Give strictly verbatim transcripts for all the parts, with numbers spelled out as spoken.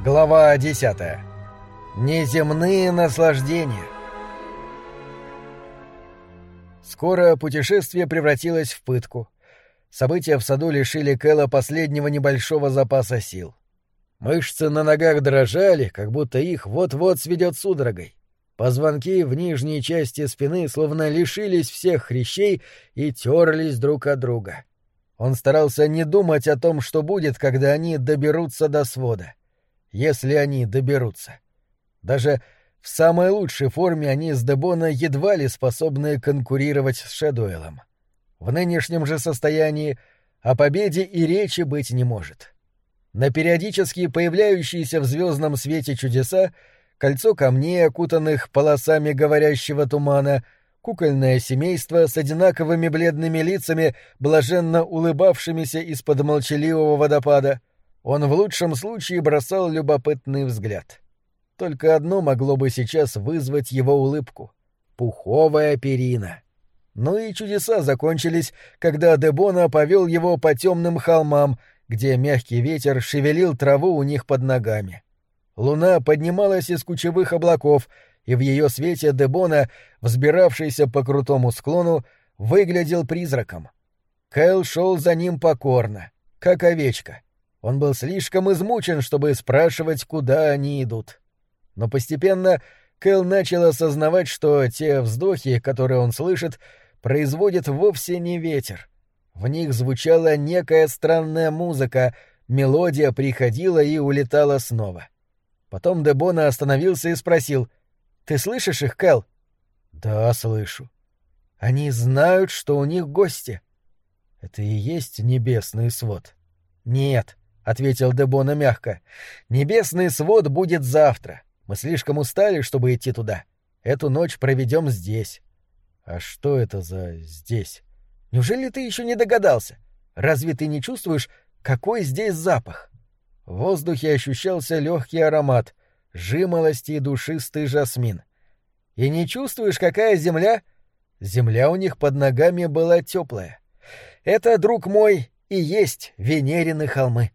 Глава десятая. Неземные наслаждения. Скоро путешествие превратилось в пытку. События в саду лишили Кэла последнего небольшого запаса сил. Мышцы на ногах дрожали, как будто их вот-вот сведет судорогой. Позвонки в нижней части спины словно лишились всех хрящей и терлись друг от друга. Он старался не думать о том, что будет, когда они доберутся до свода. Если они доберутся. Даже в самой лучшей форме они с Дебона едва ли способны конкурировать с Шэдуэлом. В нынешнем же состоянии о победе и речи быть не может. На периодически появляющиеся в звездном свете чудеса, кольцо камней, окутанных полосами говорящего тумана, кукольное семейство с одинаковыми бледными лицами, блаженно улыбавшимися из-под молчаливого водопада, он в лучшем случае бросал любопытный взгляд. Только одно могло бы сейчас вызвать его улыбку — пуховая перина. Ну и чудеса закончились, когда Дебона повел его по темным холмам, где мягкий ветер шевелил траву у них под ногами. Луна поднималась из кучевых облаков, и в ее свете Дебона, взбиравшийся по крутому склону, выглядел призраком. Кэл шел за ним покорно, как овечка. Он был слишком измучен, чтобы спрашивать, куда они идут. Но постепенно Кэл начал осознавать, что те вздохи, которые он слышит, производит вовсе не ветер. В них звучала некая странная музыка, мелодия приходила и улетала снова. Потом Дебона остановился и спросил: «Ты слышишь их, Кэл?» «Да, слышу». «Они знают, что у них гости». «Это и есть небесный свод?» «Нет», — ответил Дебона мягко. «Небесный свод будет завтра. Мы слишком устали, чтобы идти туда. Эту ночь проведем здесь». «А что это за «здесь»?» «Неужели ты еще не догадался? Разве ты не чувствуешь, какой здесь запах?» В воздухе ощущался легкий аромат, жимолость и душистый жасмин. «И не чувствуешь, какая земля?» Земля у них под ногами была теплая. «Это, друг мой, и есть Венерины холмы».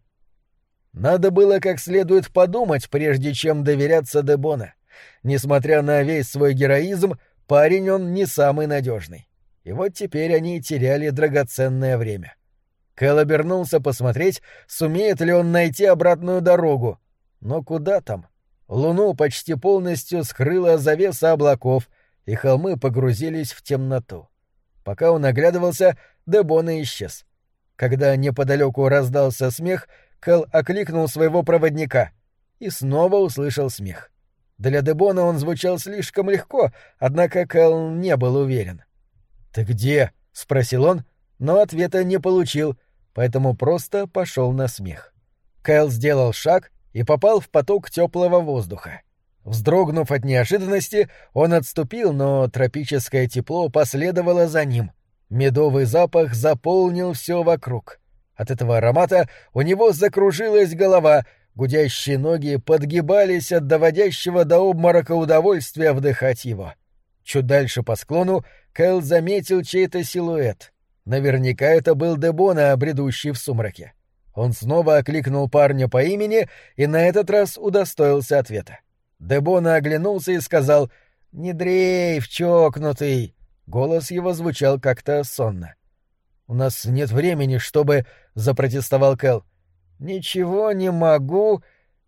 Надо было как следует подумать, прежде чем доверяться Дебона. Несмотря на весь свой героизм, парень он не самый надежный. И вот теперь они теряли драгоценное время. Кэл обернулся посмотреть, сумеет ли он найти обратную дорогу. Но куда там? Луну почти полностью скрыла завеса облаков, и холмы погрузились в темноту. Пока он оглядывался, Дебона исчез. Когда неподалеку раздался смех, Кэл окликнул своего проводника и снова услышал смех. Для Дебона он звучал слишком легко, однако Кэл не был уверен. «Ты где?» — спросил он, но ответа не получил, поэтому просто пошел на смех. Кэл сделал шаг и попал в поток теплого воздуха. Вздрогнув от неожиданности, он отступил, но тропическое тепло последовало за ним. Медовый запах заполнил все вокруг. От этого аромата у него закружилась голова, гудящие ноги подгибались от доводящего до обморока удовольствия вдыхать его. Чуть дальше по склону Кэл заметил чей-то силуэт. Наверняка это был Дебона, бредущий в сумраке. Он снова окликнул парня по имени и на этот раз удостоился ответа. Дебона оглянулся и сказал: «Не дрейф, чокнутый!» Голос его звучал как-то сонно. «У нас нет времени, чтобы...» — запротестовал Кэл. «Ничего не могу...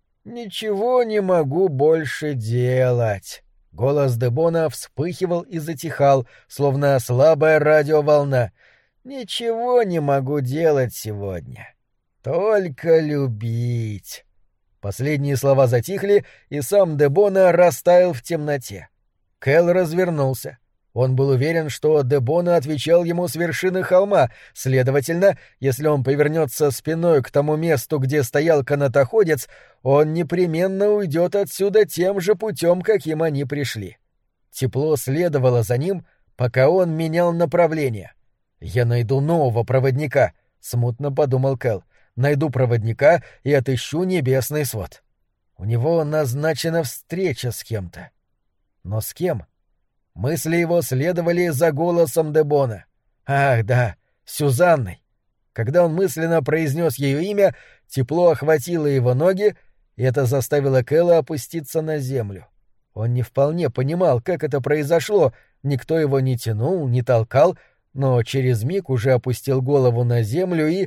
ничего не могу больше делать». Голос Дебона вспыхивал и затихал, словно слабая радиоволна. «Ничего не могу делать сегодня. Только любить». Последние слова затихли, и сам Дебона растаял в темноте. Кэл развернулся. Он был уверен, что Дебона отвечал ему с вершины холма, следовательно, если он повернется спиной к тому месту, где стоял канатоходец, он непременно уйдет отсюда тем же путем, каким они пришли. Тепло следовало за ним, пока он менял направление. «Я найду нового проводника», — смутно подумал Кэл. «Найду проводника и отыщу небесный свод». У него назначена встреча с кем-то. Но с кем? Мысли его следовали за голосом Дебона. Ах, да, Сюзанной. Когда он мысленно произнес ее имя, тепло охватило его ноги, и это заставило Кэла опуститься на землю. Он не вполне понимал, как это произошло, никто его не тянул, не толкал, но через миг уже опустил голову на землю и...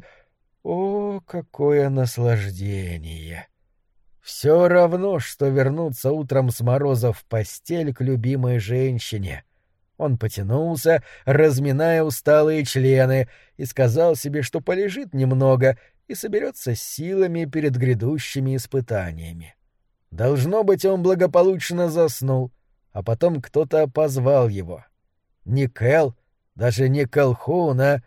О, какое наслаждение! Все равно, что вернуться утром с мороза в постель к любимой женщине. Он потянулся, разминая усталые члены, и сказал себе, что полежит немного и соберется с силами перед грядущими испытаниями. Должно быть, он благополучно заснул, а потом кто-то позвал его. Не Кэл, даже не Кэлхоун, а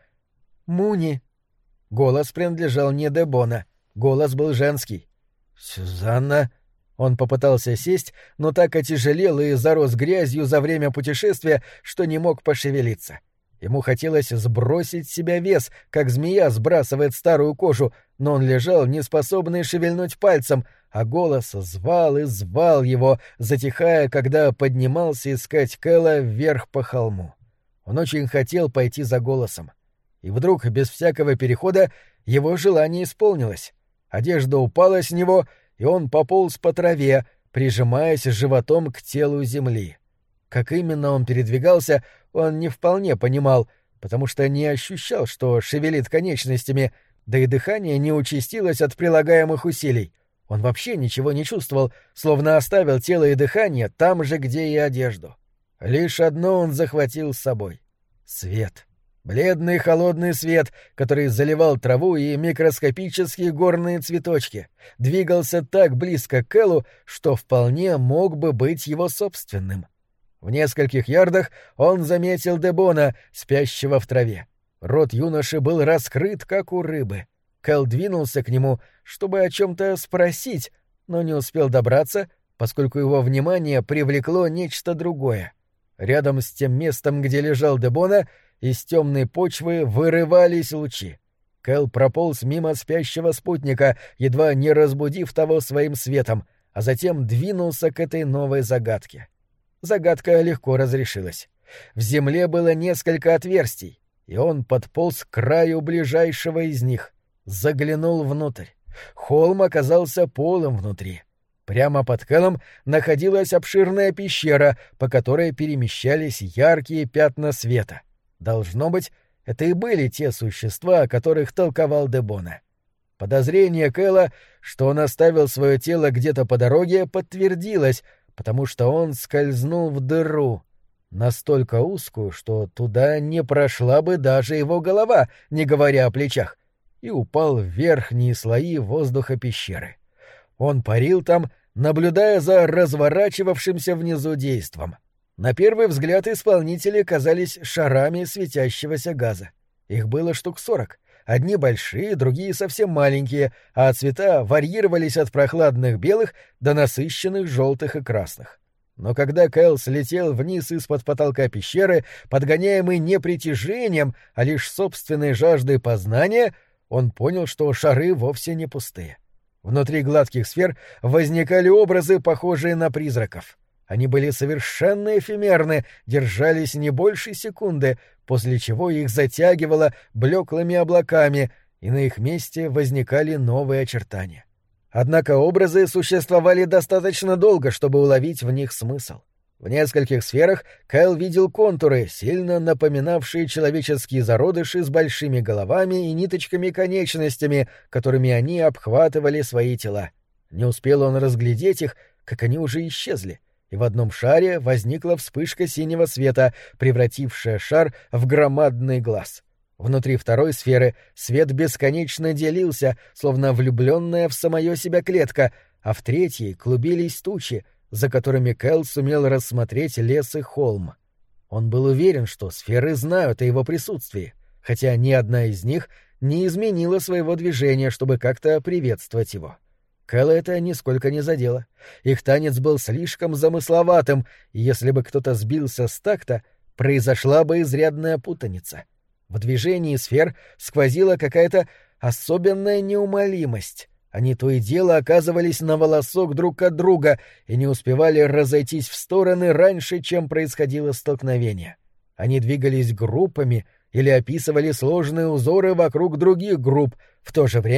Муни. Голос принадлежал не Дебона, голос был женский. «Сюзанна...» Он попытался сесть, но так отяжелел и зарос грязью за время путешествия, что не мог пошевелиться. Ему хотелось сбросить с себя вес, как змея сбрасывает старую кожу, но он лежал, неспособный шевельнуть пальцем, а голос звал и звал его, затихая, когда поднимался искать Кэла вверх по холму. Он очень хотел пойти за голосом. И вдруг, без всякого перехода, его желание исполнилось. Одежда упала с него, и он пополз по траве, прижимаясь животом к телу земли. Как именно он передвигался, он не вполне понимал, потому что не ощущал, что шевелит конечностями, да и дыхание не участилось от прилагаемых усилий. Он вообще ничего не чувствовал, словно оставил тело и дыхание там же, где и одежду. Лишь одно он захватил с собой — свет. Бледный холодный свет, который заливал траву и микроскопические горные цветочки, двигался так близко к Кэлу, что вполне мог бы быть его собственным. В нескольких ярдах он заметил Дебона, спящего в траве. Рот юноши был раскрыт, как у рыбы. Кэл двинулся к нему, чтобы о чем-то спросить, но не успел добраться, поскольку его внимание привлекло нечто другое. Рядом с тем местом, где лежал Дебона, из темной почвы вырывались лучи. Кэл прополз мимо спящего спутника, едва не разбудив того своим светом, а затем двинулся к этой новой загадке. Загадка легко разрешилась. В земле было несколько отверстий, и он подполз к краю ближайшего из них, заглянул внутрь. Холм оказался полым внутри. Прямо под Кэлом находилась обширная пещера, по которой перемещались яркие пятна света. Должно быть, это и были те существа, о которых толковал Дебона. Подозрение Кэла, что он оставил свое тело где-то по дороге, подтвердилось, потому что он скользнул в дыру, настолько узкую, что туда не прошла бы даже его голова, не говоря о плечах, и упал в верхние слои воздуха пещеры. Он парил там, наблюдая за разворачивавшимся внизу действом. На первый взгляд исполнители казались шарами светящегося газа. Их было штук сорок. Одни большие, другие совсем маленькие, а цвета варьировались от прохладных белых до насыщенных желтых и красных. Но когда Кэл слетел вниз из-под потолка пещеры, подгоняемый не притяжением, а лишь собственной жаждой познания, он понял, что шары вовсе не пустые. Внутри гладких сфер возникали образы, похожие на призраков. Они были совершенно эфемерны, держались не больше секунды, после чего их затягивало блеклыми облаками, и на их месте возникали новые очертания. Однако образы существовали достаточно долго, чтобы уловить в них смысл. В нескольких сферах Кэл видел контуры, сильно напоминавшие человеческие зародыши с большими головами и ниточками-конечностями, которыми они обхватывали свои тела. Не успел он разглядеть их, как они уже исчезли, и в одном шаре возникла вспышка синего света, превратившая шар в громадный глаз. Внутри второй сферы свет бесконечно делился, словно влюбленная в самое себя клетка, а в третьей клубились тучи, за которыми Кэл сумел рассмотреть лес и холм. Он был уверен, что сферы знают о его присутствии, хотя ни одна из них не изменила своего движения, чтобы как-то приветствовать его. Кэла это нисколько не задело. Их танец был слишком замысловатым, и если бы кто-то сбился с такта, произошла бы изрядная путаница. В движении сфер сквозила какая-то особенная неумолимость. Они то и дело оказывались на волосок друг от друга и не успевали разойтись в стороны раньше, чем происходило столкновение. Они двигались группами или описывали сложные узоры вокруг других групп, в то же время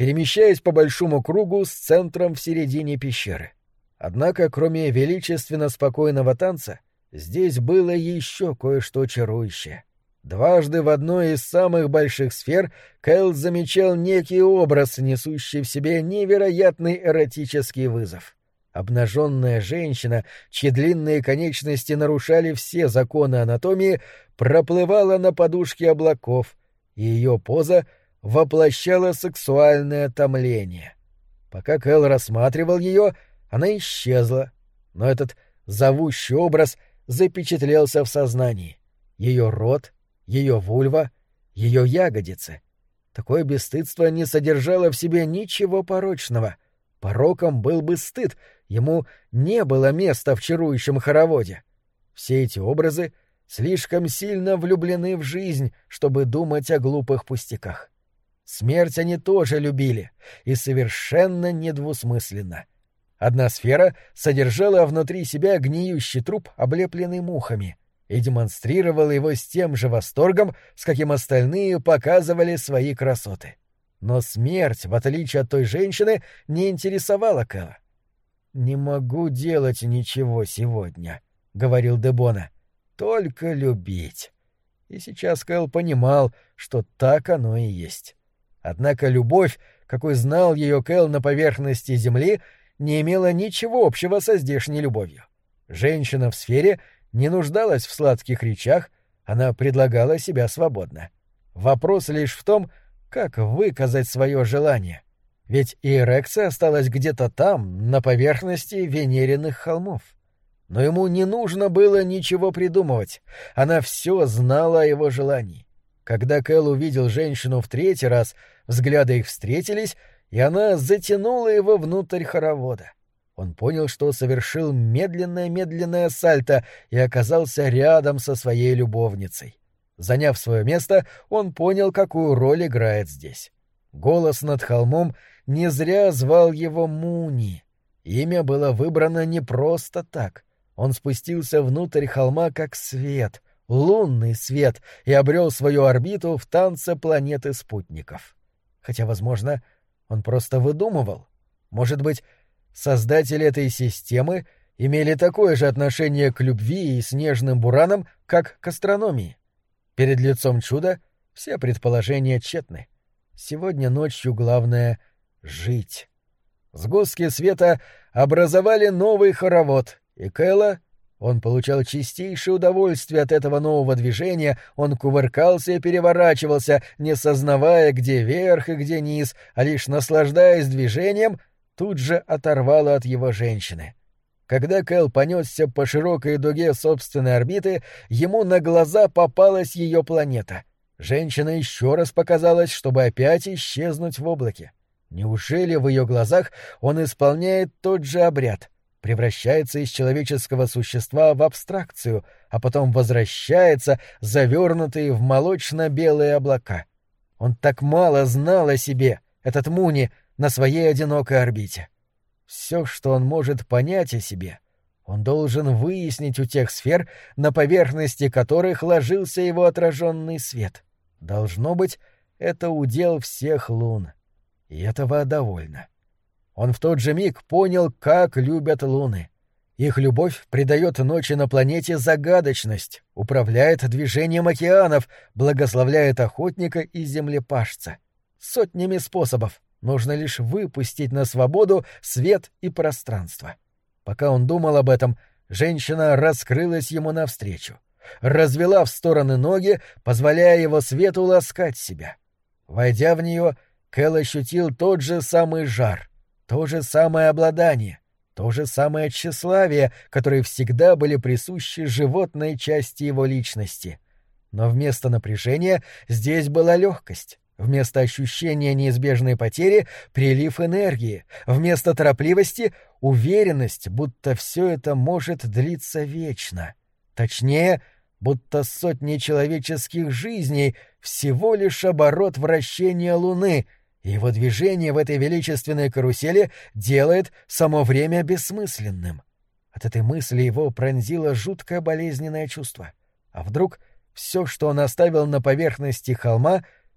перемещаясь по большому кругу с центром в середине пещеры. Однако, кроме величественно спокойного танца, здесь было еще кое-что чарующее. Дважды в одной из самых больших сфер Кэл замечал некий образ, несущий в себе невероятный эротический вызов. Обнаженная женщина, чьи длинные конечности нарушали все законы анатомии, проплывала на подушке облаков, и ее поза воплощала сексуальное томление. Пока Кэл рассматривал ее, она исчезла, но этот зовущий образ запечатлелся в сознании. Ее рот, ее вульва, ее ягодицы. Такое бесстыдство не содержало в себе ничего порочного. Пороком был бы стыд, ему не было места в чарующем хороводе. Все эти образы слишком сильно влюблены в жизнь, чтобы думать о глупых пустяках. Смерть они тоже любили, и совершенно недвусмысленно. Одна сфера содержала внутри себя гниющий труп, облепленный мухами, и демонстрировала его с тем же восторгом, с каким остальные показывали свои красоты. Но смерть, в отличие от той женщины, не интересовала Кэла. «Не могу делать ничего сегодня», — говорил Дебона. «Только любить». И сейчас Кэл понимал, что так оно и есть. Однако любовь, какой знал ее Кэл на поверхности земли, не имела ничего общего со здешней любовью. Женщина в сфере не нуждалась в сладких речах, она предлагала себя свободно. Вопрос лишь в том, как выказать свое желание. Ведь и эрекция осталась где-то там, на поверхности Венериных холмов. Но ему не нужно было ничего придумывать, она все знала о его желании. Когда Кэл увидел женщину в третий раз, взгляды их встретились, и она затянула его внутрь хоровода. Он понял, что совершил медленное-медленное сальто и оказался рядом со своей любовницей. Заняв свое место, он понял, какую роль играет здесь. Голос над холмом не зря звал его Муни. Имя было выбрано не просто так. Он спустился внутрь холма как свет, лунный свет, и обрел свою орбиту в танце планеты спутников. Хотя, возможно, он просто выдумывал. Может быть, создатели этой системы имели такое же отношение к любви и снежным буранам, как к астрономии. Перед лицом чуда все предположения тщетны. Сегодня ночью главное — жить. Сгустки света образовали новый хоровод, и Кэла... Он получал чистейшее удовольствие от этого нового движения, он кувыркался и переворачивался, не сознавая, где верх и где низ, а лишь наслаждаясь движением, тут же оторвало от его женщины. Когда Кэл понесся по широкой дуге собственной орбиты, ему на глаза попалась ее планета. Женщина еще раз показалась, чтобы опять исчезнуть в облаке. Неужели в ее глазах он исполняет тот же обряд? Превращается из человеческого существа в абстракцию, а потом возвращается, завернутый в молочно-белые облака. Он так мало знал о себе, этот Муни, на своей одинокой орбите. Все, что он может понять о себе, он должен выяснить у тех сфер, на поверхности которых ложился его отраженный свет. Должно быть, это удел всех лун. И этого довольно. Он в тот же миг понял, как любят луны. Их любовь придает ночи на планете загадочность, управляет движением океанов, благословляет охотника и землепашца. Сотнями способов нужно лишь выпустить на свободу свет и пространство. Пока он думал об этом, женщина раскрылась ему навстречу, развела в стороны ноги, позволяя его свету ласкать себя. Войдя в нее, Кэл ощутил тот же самый жар, то же самое обладание, то же самое тщеславие, которые всегда были присущи животной части его личности. Но вместо напряжения здесь была легкость, вместо ощущения неизбежной потери — прилив энергии, вместо торопливости — уверенность, будто все это может длиться вечно. Точнее, будто сотни человеческих жизней — всего лишь оборот вращения Луны — и его движение в этой величественной карусели делает само время бессмысленным. От этой мысли его пронзило жуткое болезненное чувство. А вдруг все, что он оставил на поверхности холма,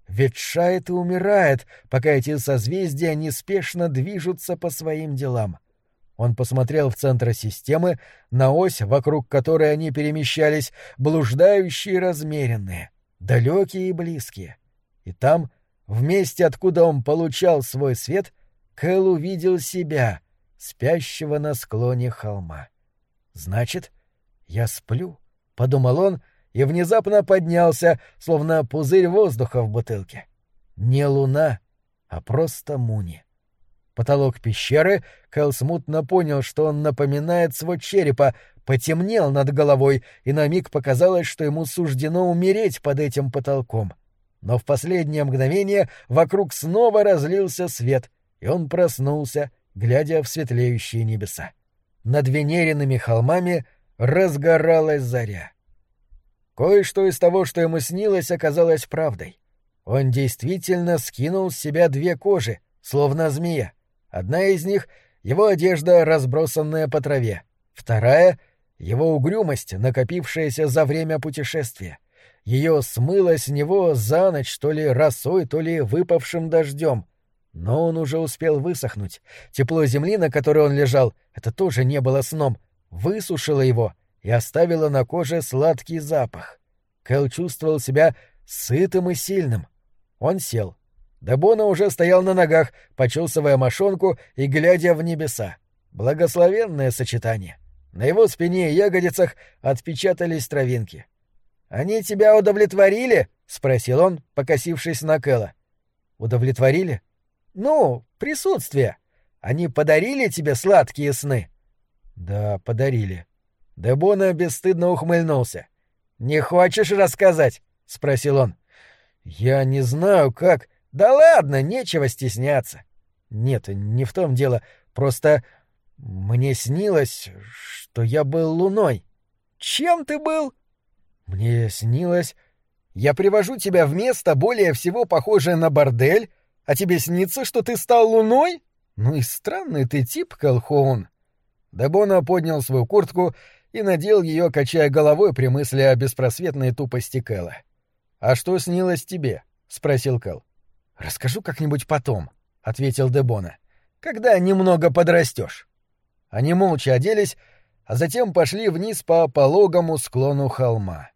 ветшает и умирает, пока эти созвездия неспешно движутся по своим делам. Он посмотрел в центр системы, на ось, вокруг которой они перемещались, блуждающие и размеренные, далекие и близкие. И там, в месте, откуда он получал свой свет, Кэл увидел себя, спящего на склоне холма. «Значит, я сплю», — подумал он, и внезапно поднялся, словно пузырь воздуха в бутылке. Не луна, а просто Муни. Потолок пещеры, Кэл смутно понял, что он напоминает свод черепа, потемнел над головой, и на миг показалось, что ему суждено умереть под этим потолком. Но в последнее мгновение вокруг снова разлился свет, и он проснулся, глядя в светлеющие небеса. Над Венериными холмами разгоралась заря. Кое-что из того, что ему снилось, оказалось правдой. Он действительно скинул с себя две кожи, словно змея. Одна из них — его одежда, разбросанная по траве. Вторая — его угрюмость, накопившаяся за время путешествия. Ее смыло с него за ночь то ли росой, то ли выпавшим дождем. Но он уже успел высохнуть. Тепло земли, на которой он лежал, это тоже не было сном, высушило его и оставило на коже сладкий запах. Кэл чувствовал себя сытым и сильным. Он сел. Дебона уже стоял на ногах, почесывая мошонку и глядя в небеса. Благословенное сочетание. На его спине и ягодицах отпечатались травинки. «Они тебя удовлетворили?» — спросил он, покосившись на Кэла. «Удовлетворили?» «Ну, присутствие. Они подарили тебе сладкие сны?» «Да, подарили». Дебона бесстыдно ухмыльнулся. «Не хочешь рассказать?» — спросил он. «Я не знаю, как...» «Да ладно, нечего стесняться». «Нет, не в том дело. Просто мне снилось, что я был луной». «Чем ты был?» «Мне снилось... Я привожу тебя в место, более всего похожее на бордель, а тебе снится, что ты стал луной? Ну и странный ты тип, Кэлхоун». Дебона поднял свою куртку и надел ее, качая головой при мысли о беспросветной тупости Кэла. «А что снилось тебе?» — спросил Кэл. «Расскажу как-нибудь потом», — ответил Дебона. «Когда немного подрастешь». Они молча оделись, а затем пошли вниз по пологому склону холма.